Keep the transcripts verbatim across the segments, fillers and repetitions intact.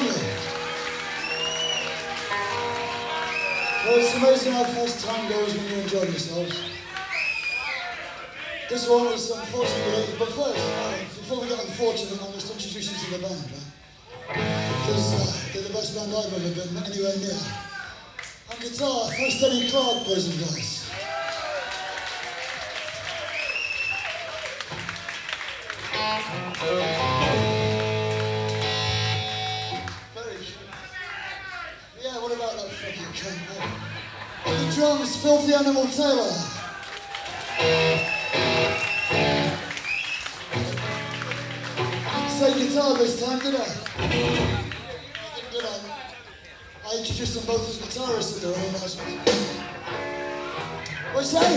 family. Well, it's amazing how fast time goes when you enjoy yourselves. This one is unfortunately, but first, uh, before we get unfortunate, I must introduce you to the band, right? Because uh, they're the best band I've ever been anywhere near. On guitar, first Eddie Clark, boys and girls. Very good. Yeah, what about that fucking cunt, man? On the drums, Filthy Animal Taylor. Say guitar this time, did I? I didn't, did I? I introduced them both as guitarists at their own announcement. What's that?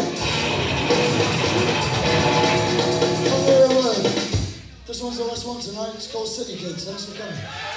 Don't worry a word. This one's the last one tonight. It's called City Kids. Thanks for coming.